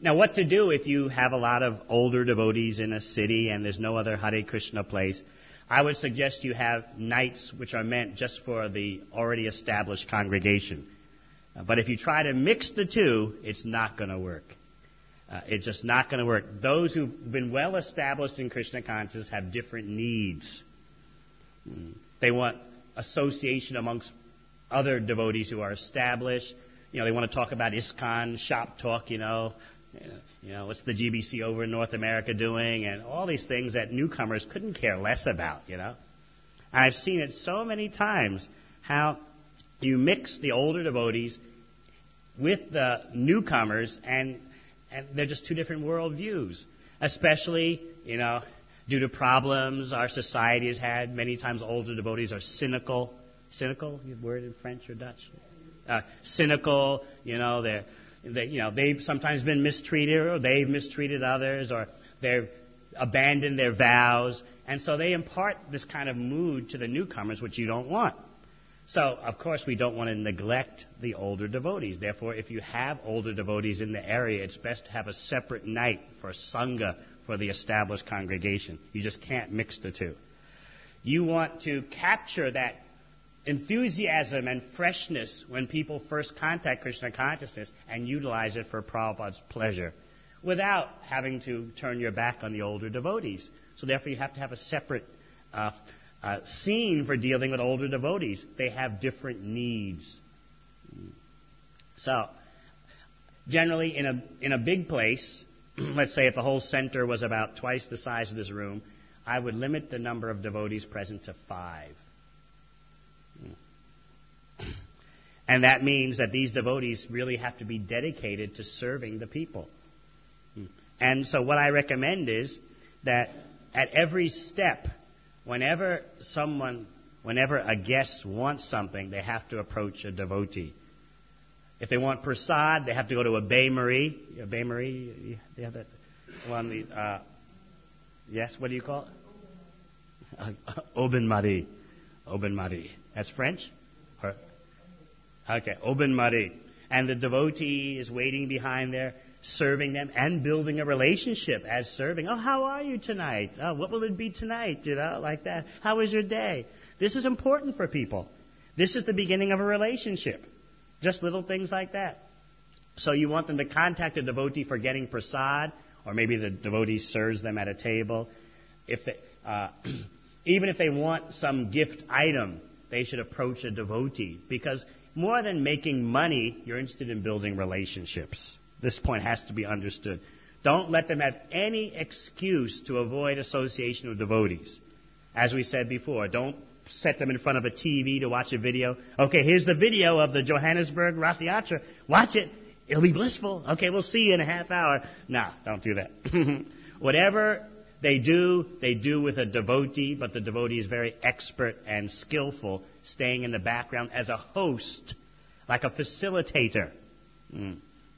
Now, what to do if you have a lot of older devotees in a city and there's no other Hare Krishna place? I would suggest you have nights which are meant just for the already established congregation. Uh, but if you try to mix the two, it's not going to work. Uh, it's just not going to work. Those who've been well established in Krishna consciousness have different needs. Mm. They want association amongst other devotees who are established. You know, they want to talk about ISKCON, shop talk, you know. You know, what's the G B C over in North America doing? And all these things that newcomers couldn't care less about, you know. And I've seen it so many times how you mix the older devotees with the newcomers, and and they're just two different worldviews. Especially, you know, due to problems our society has had, many times older devotees are cynical. Cynical, word in French or Dutch? Uh, cynical, you know, they're... They, you know, they've sometimes been mistreated, or they've mistreated others, or they've abandoned their vows. And so they impart this kind of mood to the newcomers, which you don't want. So, of course, we don't want to neglect the older devotees. Therefore, if you have older devotees in the area, it's best to have a separate night for Sangha for the established congregation. You just can't mix the two. You want to capture that enthusiasm and freshness when people first contact Krishna consciousness and utilize it for Prabhupada's pleasure without having to turn your back on the older devotees. So therefore you have to have a separate uh, uh, scene for dealing with older devotees. They have different needs. So generally in a, in a big place, let's say if the whole center was about twice the size of this room, I would limit the number of devotees present to five. And that means that these devotees really have to be dedicated to serving the people. And so what I recommend is that at every step, whenever someone, whenever a guest wants something, they have to approach a devotee. If they want prasad, they have to go to a bain-marie. A bain-marie, you have that one? The, uh, yes, what do you call it? Uh, Aubin-marie. Aubin-marie. That's French? Or, okay, Aubin-marie. And the devotee is waiting behind there, serving them and building a relationship as serving. Oh, how are you tonight? Oh, what will it be tonight? You know, like that. How was your day? This is important for people. This is the beginning of a relationship. Just little things like that. So you want them to contact a devotee for getting prasad, or maybe the devotee serves them at a table. If they, uh, even if they want some gift item, they should approach a devotee, because more than making money, you're interested in building relationships. This point has to be understood. Don't let them have any excuse to avoid association with devotees. As we said before, don't set them in front of a T V to watch a video. Okay, here's the video of the Johannesburg Rath Yatra. Watch it. It'll be blissful. Okay, we'll see you in a half hour. No, don't do that. Whatever they do, they do with a devotee, but the devotee is very expert and skillful, staying in the background as a host, like a facilitator. Mm.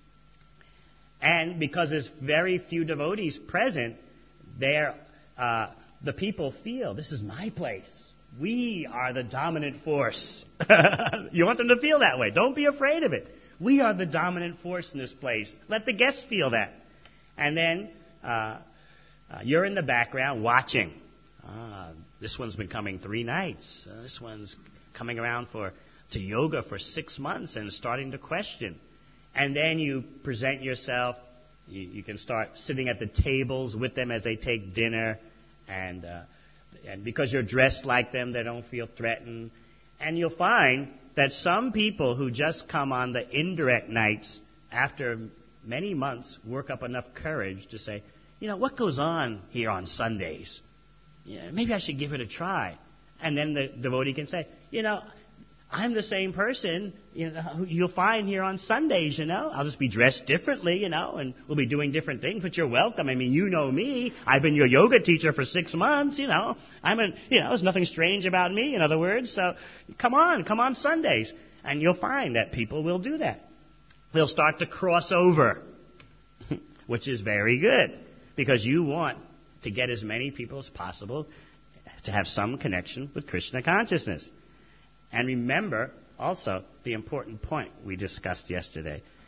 And because there's very few devotees present, they're, uh, the people feel, this is my place. We are the dominant force. You want them to feel that way. Don't be afraid of it. We are the dominant force in this place. Let the guests feel that. And then uh, uh, you're in the background watching. Ah, this one's been coming three nights. Uh, this one's coming around for to yoga for six months and starting to question. And then you present yourself. You, you can start sitting at the tables with them as they take dinner. And, uh, and because you're dressed like them, they don't feel threatened. And you'll find that some people who just come on the indirect nights, after many months, work up enough courage to say, you know, what goes on here on Sundays? Yeah, maybe I should give it a try. And then the devotee can say, you know, I'm the same person, you know, who you'll find here on Sundays, you know. I'll just be dressed differently, you know, and we'll be doing different things, but you're welcome. I mean, you know me. I've been your yoga teacher for six months, you know. I'm an, you know, there's nothing strange about me, in other words. So come on, come on Sundays. And you'll find that people will do that. They'll start to cross over, which is very good, because you want to get as many people as possible to have some connection with Krishna consciousness. And remember also the important point we discussed yesterday.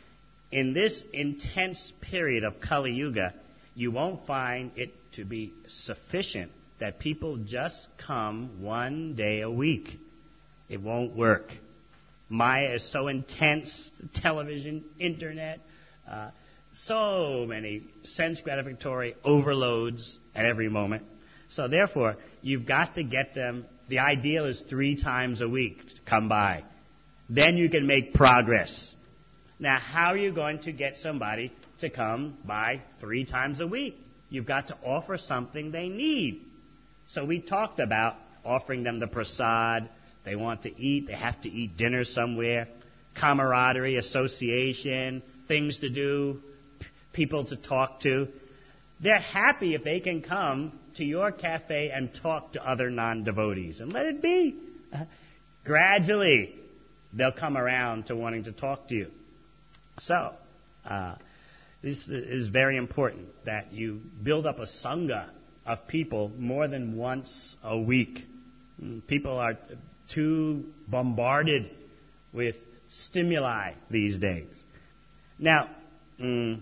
in this intense period of Kali Yuga, you won't find it to be sufficient that people just come one day a week. It won't work. Maya is so intense, television, internet, uh, so many sense gratificatory overloads at every moment. So therefore, you've got to get them. The ideal is three times a week to come by. Then you can make progress. Now, how are you going to get somebody to come by three times a week? You've got to offer something they need. So we talked about offering them the prasad. They want to eat. They have to eat dinner somewhere. Camaraderie, association, things to do, p- people to talk to. They're happy if they can come to your cafe and talk to other non-devotees. And let it be. Uh, gradually, they'll come around to wanting to talk to you. So, uh, this is very important that you build up a sangha of people more than once a week. People are too bombarded with stimuli these days. Now, mm,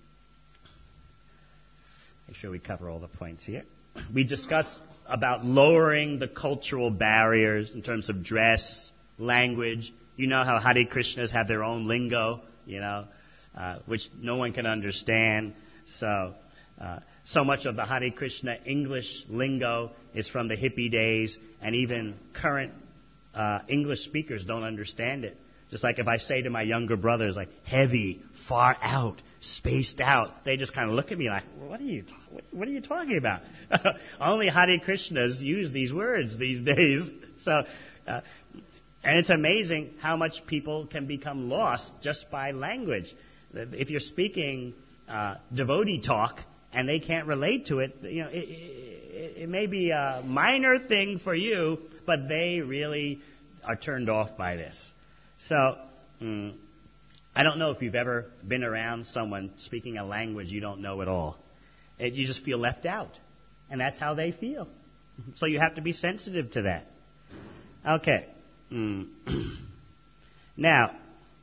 make sure we cover all the points here. We discussed about lowering the cultural barriers in terms of dress, language. You know how Hare Krishnas have their own lingo, you know, uh, which no one can understand. So, uh, so much of the Hare Krishna English lingo is from the hippie days, and even current uh, English speakers don't understand it. Just like if I say to my younger brothers, like, heavy, far out, spaced out, they just kind of look at me like, what are you, ta- what are you talking about? Only Hare Krishnas use these words these days. So, uh, and it's amazing how much people can become lost just by language. If you're speaking uh, devotee talk and they can't relate to it, you know, it, it, it may be a minor thing for you, but they really are turned off by this. So, mm, I don't know if you've ever been around someone speaking a language you don't know at all. It, you just feel left out. And that's how they feel. So you have to be sensitive to that. Okay. Mm. Now,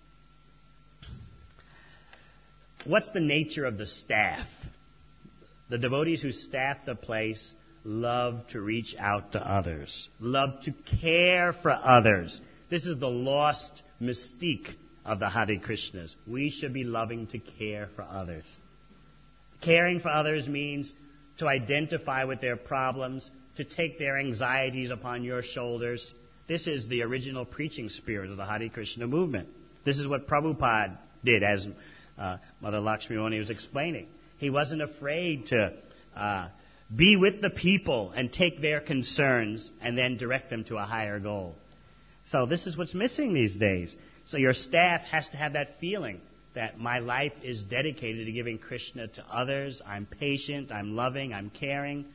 what's the nature of the staff? The devotees who staff the place love to reach out to others, love to care for others. This is the lost mystique of the Hare Krishnas. We should be loving to care for others. Caring for others means to identify with their problems, to take their anxieties upon your shoulders. This is the original preaching spirit of the Hare Krishna movement. This is what Prabhupada did, as uh, Mother Lakshmimani was explaining. He wasn't afraid to uh, be with the people and take their concerns and then direct them to a higher goal. So this is what's missing these days. So your staff has to have that feeling that my life is dedicated to giving Krishna to others. I'm patient, I'm loving, I'm caring.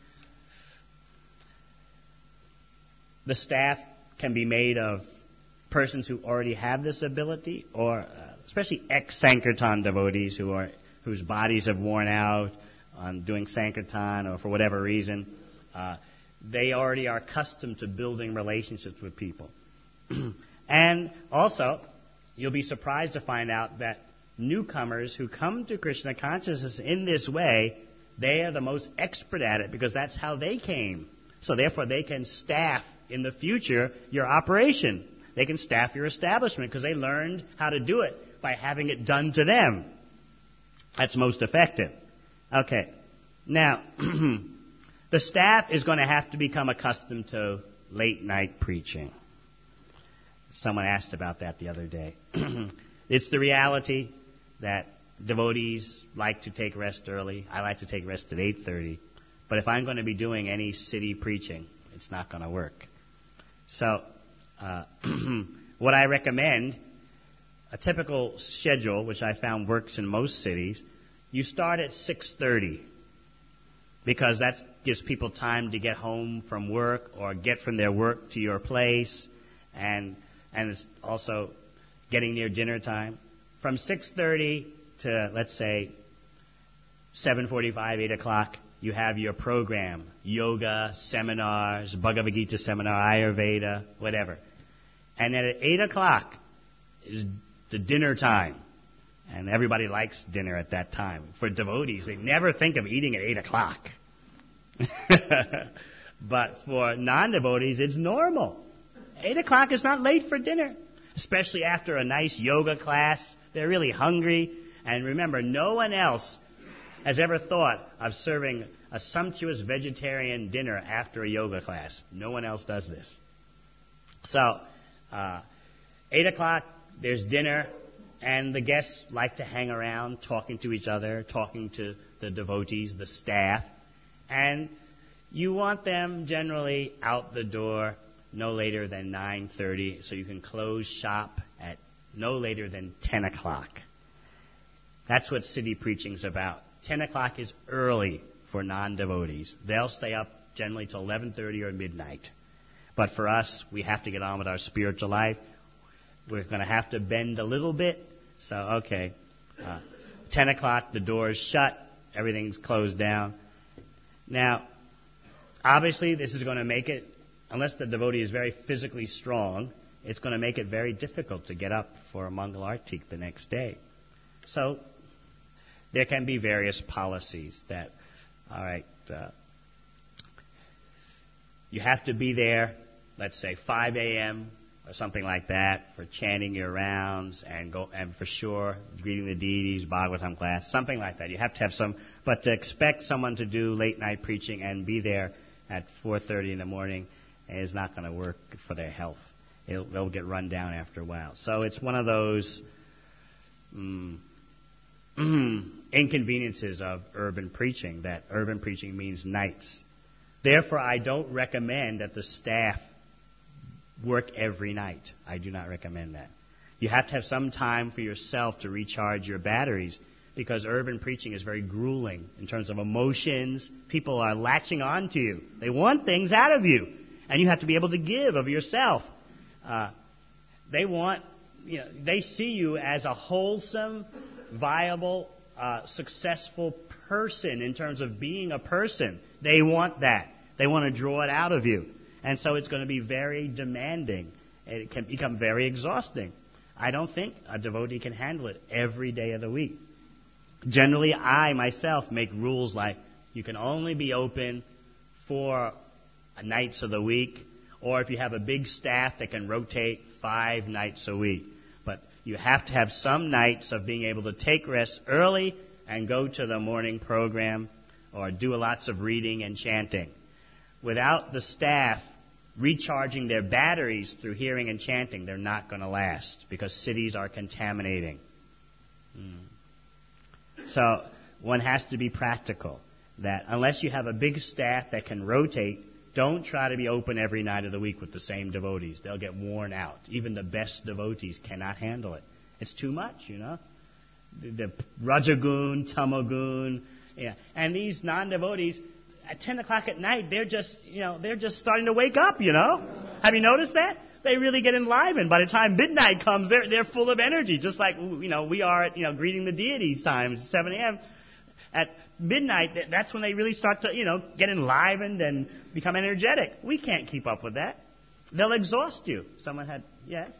The staff can be made of persons who already have this ability, or uh, especially ex-Sankirtan devotees who are whose bodies have worn out on doing Sankirtan or for whatever reason. Uh, they already are accustomed to building relationships with people. And also, you'll be surprised to find out that newcomers who come to Krishna consciousness in this way, they are the most expert at it because that's how they came. So therefore, they can staff in the future your operation. They can staff your establishment because they learned how to do it by having it done to them. That's most effective. Okay. Now, the staff is going to have to become accustomed to late night preaching. Someone asked about that the other day. It's the reality that devotees like to take rest early. I like to take rest at eight thirty. But if I'm going to be doing any city preaching, it's not going to work. So, uh, what I recommend, a typical schedule, which I found works in most cities, you start at six thirty because that gives people time to get home from work or get from their work to your place, and and it's also getting near dinner time. From six thirty to, let's say, seven forty-five, eight o'clock, you have your program, yoga, seminars, Bhagavad Gita seminar, Ayurveda, whatever. And then at eight o'clock is the dinner time. And everybody likes dinner at that time. For devotees, they never think of eating at eight o'clock. But for non-devotees, it's normal. eight o'clock is not late for dinner, especially after a nice yoga class. They're really hungry. And remember, no one else has ever thought of serving a sumptuous vegetarian dinner after a yoga class. No one else does this. So, uh, eight o'clock, there's dinner, and the guests like to hang around, talking to each other, talking to the devotees, the staff. And you want them generally out the door no later than nine thirty, so you can close shop at no later than ten o'clock. That's what city preaching's about. ten o'clock is early for non-devotees. They'll stay up generally till eleven thirty or midnight. But for us, we have to get on with our spiritual life. We're going to have to bend a little bit. So, okay, uh, ten o'clock, the door's shut, everything's closed down. Now, obviously, this is going to make it, unless the devotee is very physically strong, it's going to make it very difficult to get up for a Mangal Artik the next day. So, there can be various policies that, all right, uh, you have to be there, let's say five a.m., or something like that, for chanting your rounds and go and for sure greeting the deities, Bhagavatam class, something like that. You have to have some, but to expect someone to do late night preaching and be there at four thirty in the morning is not going to work for their health. It'll, they'll get run down after a while. So it's one of those mm, mm, inconveniences of urban preaching, that urban preaching means nights. Therefore, I don't recommend that the staff work every night. I do not recommend that. You have to have some time for yourself to recharge your batteries, because urban preaching is very grueling in terms of emotions. People are latching on to you. They want things out of you, and you have to be able to give of yourself. Uh, they want, you know, they see you as a wholesome, viable, uh, successful person in terms of being a person. They want that. They want to draw it out of you. And so it's going to be very demanding. It can become very exhausting. I don't think a devotee can handle it every day of the week. Generally, I myself make rules like you can only be open four nights of the week, or if you have a big staff that can rotate five nights a week. But you have to have some nights of being able to take rest early and go to the morning program or do lots of reading and chanting. Without the staff recharging their batteries through hearing and chanting, they're not going to last, because cities are contaminating. Mm. So one has to be practical, that unless you have a big staff that can rotate, don't try to be open every night of the week with the same devotees. They'll get worn out. Even the best devotees cannot handle it. It's too much, you know. The, the Rajagun, Tamagun, yeah. And these non-devotees, at ten o'clock at night, they're just, you know, they're just starting to wake up, you know. Have you noticed that? They really get enlivened. By the time midnight comes, they're they're full of energy, just like, you know, we are at, you know, greeting the deities time, seven a.m. At midnight, that's when they really start to, you know, get enlivened and become energetic. We can't keep up with that. They'll exhaust you. Someone had, yes?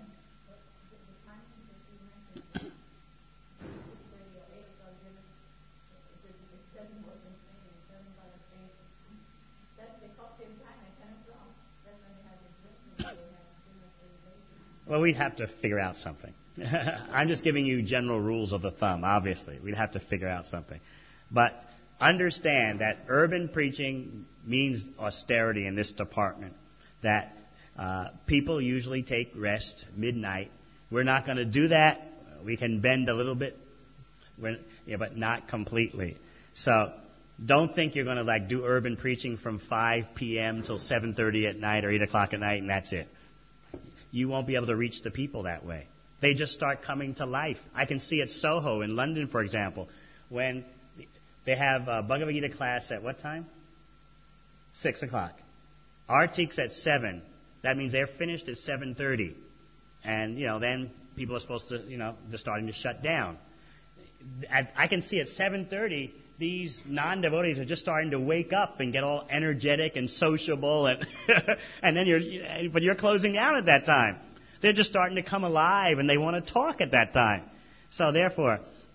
Well, we'd have to figure out something. I'm just giving you general rules of the thumb, obviously. We'd have to figure out something. But understand that urban preaching means austerity in this department, that uh, people usually take rest midnight. We're not going to do that. We can bend a little bit, yeah, but not completely. So don't think you're going to like do urban preaching from five p.m. till seven thirty at night or eight o'clock at night and that's it. You won't be able to reach the people that way. They just start coming to life. I can see at Soho in London, for example, when they have a Bhagavad Gita class at what time? Six o'clock. Artik's at seven. That means they're finished at seven thirty. And, you know, then people are supposed to, you know, they're starting to shut down. I can see at seven thirty, these non-devotees are just starting to wake up and get all energetic and sociable, and and then you're, but you're closing down at that time. They're just starting to come alive, and they want to talk at that time. So therefore,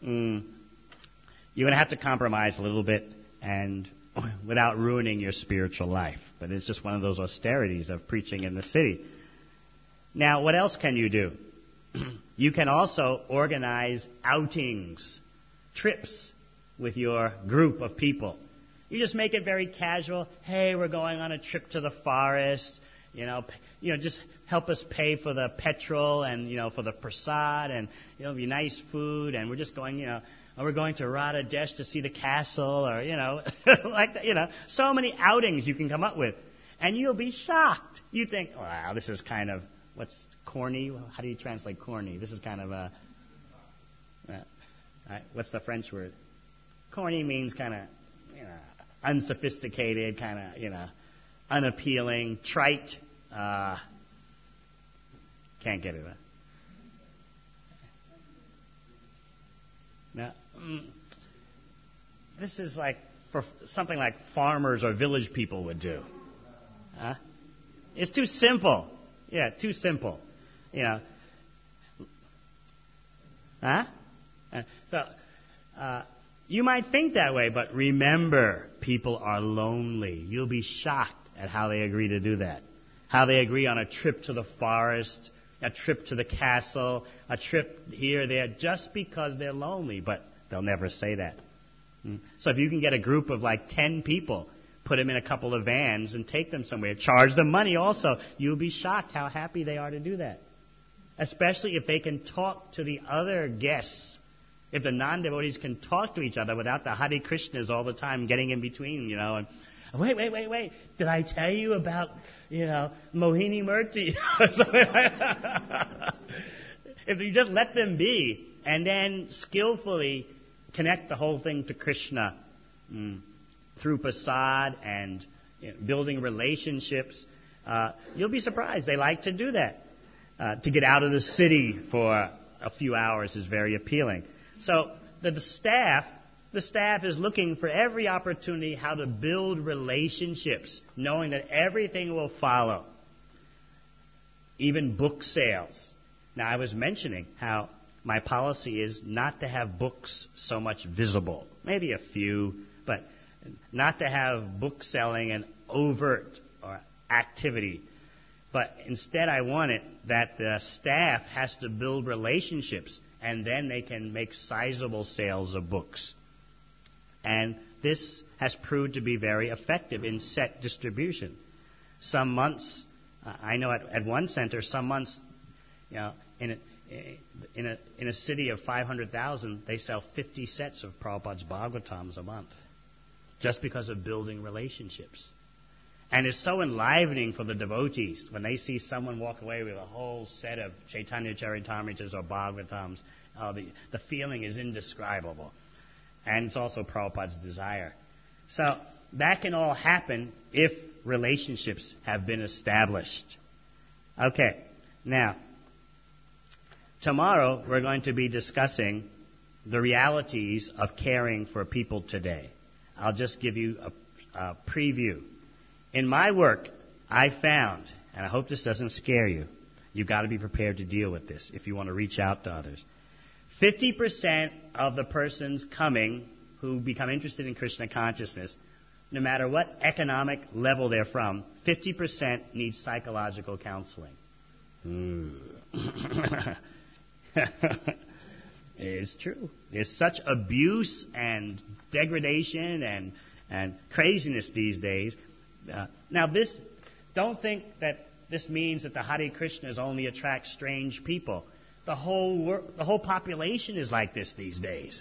mm, you're going to have to compromise a little bit and without ruining your spiritual life. But it's just one of those austerities of preaching in the city. Now, what else can you do? You can also organize outings, trips with your group of people. You just make it very casual. Hey, we're going on a trip to the forest. You know, p- you know, just help us pay for the petrol and, you know, for the prasad and, you know, it'll be nice food. And we're just going, you know, or we're going to Radha Desh to see the castle or, you know, like that, you know, so many outings you can come up with. And you'll be shocked. You think, wow, this is kind of, what's corny? How do you translate corny? This is kind of a, uh, uh, what's the French word? Corny means kind of, you know, unsophisticated, kind of, you know, unappealing, trite. Uh, can't get it. Huh? Now, mm, this is like for something like farmers or village people would do. Huh? It's too simple. Yeah, too simple. You know. Huh? Uh, so, uh, you might think that way, but remember, people are lonely. You'll be shocked at how they agree to do that. How they agree on a trip to the forest, a trip to the castle, a trip here or there, just because they're lonely. But they'll never say that. Mm. So if you can get a group of like ten people, put them in a couple of vans and take them somewhere, charge them money also, you'll be shocked how happy they are to do that. Especially if they can talk to the other guests. If the non-devotees can talk to each other without the Hare Krishnas all the time getting in between, you know, and wait, wait, wait, wait, did I tell you about, you know, Mohini Murti? If you just let them be and then skillfully connect the whole thing to Krishna mm, through prasad and you know, building relationships, uh, you'll be surprised. They like to do that. Uh, to get out of the city for a few hours is very appealing. So the, the staff, the staff is looking for every opportunity how to build relationships, knowing that everything will follow, even book sales. Now, I was mentioning how my policy is not to have books so much visible, maybe a few, but not to have book selling an overt or activity. But instead, I want it that the staff has to build relationships, and then they can make sizable sales of books. And this has proved to be very effective in set distribution. Some months, uh, I know at, at one center, some months, you know, in a, in a in a city of five hundred thousand, they sell fifty sets of Prabhupada's Bhagavatams a month, just because of building relationships. And it's so enlivening for the devotees when they see someone walk away with a whole set of Chaitanya Charitamritas or Bhagavatams. Oh, the, the feeling is indescribable. And it's also Prabhupada's desire. So that can all happen if relationships have been established. Okay, now, tomorrow we're going to be discussing the realities of caring for people today. I'll just give you a, a preview. In my work, I found, and I hope this doesn't scare you, you've got to be prepared to deal with this if you want to reach out to others. fifty percent of the persons coming who become interested in Krishna consciousness, no matter what economic level they're from, fifty percent need psychological counseling. It's true. There's such abuse and degradation and, and craziness these days. Uh, now, this, don't think that this means that the Hare Krishnas only attract strange people. The whole wor- the whole population is like this these days.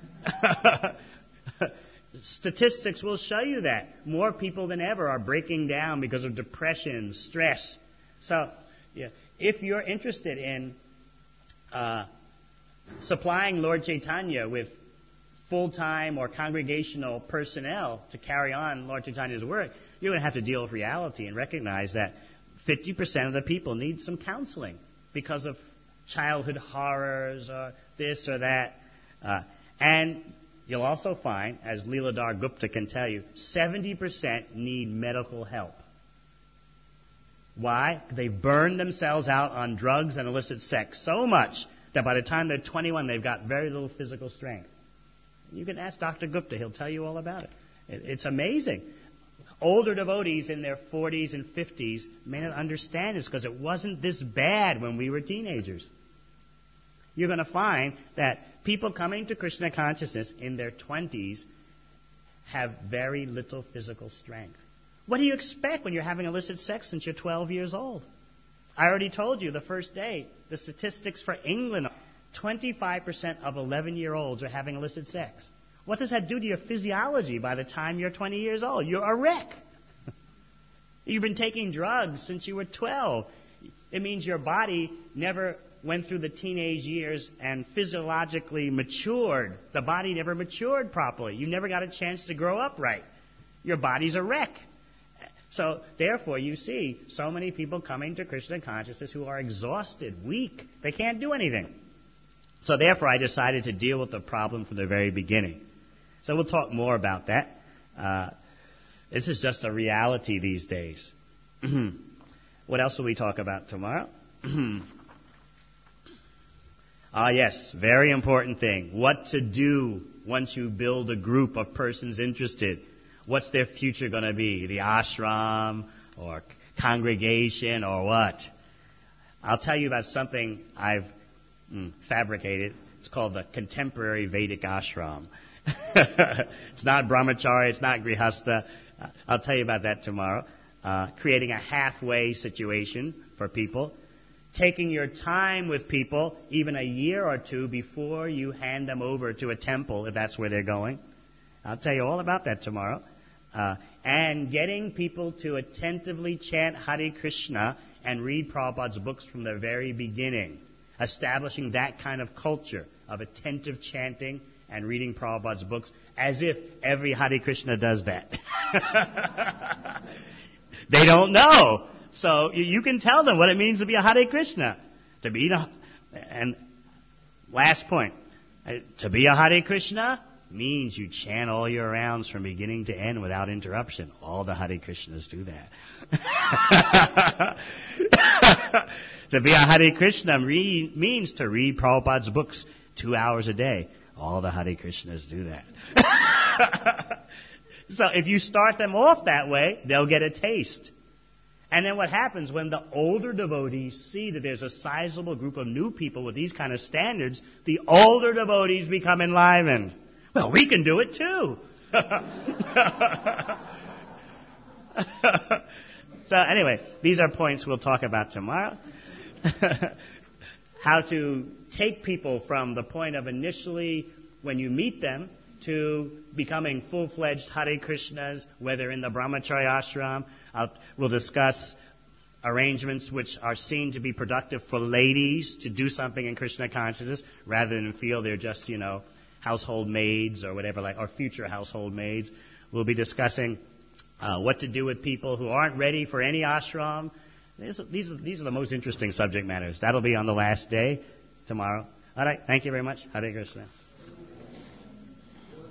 Statistics will show you that more people than ever are breaking down because of depression, stress. So, yeah, if you're interested in uh, supplying Lord Chaitanya with full-time or congregational personnel to carry on Lord Chaitanya's work, you're going to have to deal with reality and recognize that fifty percent of the people need some counseling because of childhood horrors or this or that. Uh, and you'll also find, as Leeladhar Gupta can tell you, seventy percent need medical help. Why? They burn themselves out on drugs and illicit sex so much that by the time they're twenty-one, they've got very little physical strength. You can ask Doctor Gupta. He'll tell you all about it. it it's amazing. Older devotees in their forties and fifties may not understand this because it wasn't this bad when we were teenagers. You're going to find that people coming to Krishna consciousness in their twenties have very little physical strength. What do you expect when you're having illicit sex since you're twelve years old? I already told you the first day, the statistics for England, twenty-five percent of eleven-year-olds are having illicit sex. What does that do to your physiology by the time you're twenty years old? You're a wreck. You've been taking drugs since you were twelve. It means your body never went through the teenage years and physiologically matured. The body never matured properly. You never got a chance to grow up right. Your body's a wreck. So, therefore, you see so many people coming to Krishna consciousness who are exhausted, weak. They can't do anything. So, therefore, I decided to deal with the problem from the very beginning. So, we'll talk more about that. Uh, this is just a reality these days. What else will we talk about tomorrow? Ah, yes, very important thing. What to do once you build a group of persons interested. What's their future going to be? The ashram or congregation or what? I'll tell you about something I've mm, fabricated. It's called the Contemporary Vedic Ashram. It's not brahmacharya, it's not grihastha. I'll tell you about that tomorrow. Uh, creating a halfway situation for people. Taking your time with people, even a year or two before you hand them over to a temple, if that's where they're going. I'll tell you all about that tomorrow. Uh, and getting people to attentively chant Hare Krishna and read Prabhupada's books from the very beginning. Establishing that kind of culture of attentive chanting and reading Prabhupada's books as if every Hare Krishna does that. They don't know. So you can tell them what it means to be a Hare Krishna. To be a, and last point, to be a Hare Krishna means you chant all your rounds from beginning to end without interruption. All the Hare Krishnas do that. To be a Hare Krishna re- means to read Prabhupada's books two hours a day. All the Hare Krishnas do that. So if you start them off that way, they'll get a taste. And then what happens when the older devotees see that there's a sizable group of new people with these kind of standards, the older devotees become enlivened. Well, we can do it too. So anyway, these are points we'll talk about tomorrow. How to take people from the point of initially when you meet them to becoming full-fledged Hare Krishnas, whether in the Brahmacharya ashram. I'll, we'll discuss arrangements which are seen to be productive for ladies to do something in Krishna consciousness rather than feel they're just, you know, household maids or whatever, like, or future household maids. We'll be discussing uh, what to do with people who aren't ready for any ashram. These, these, are, these are the most interesting subject matters. That'll be on the last day tomorrow. All right. Thank you very much. Hare Krishna.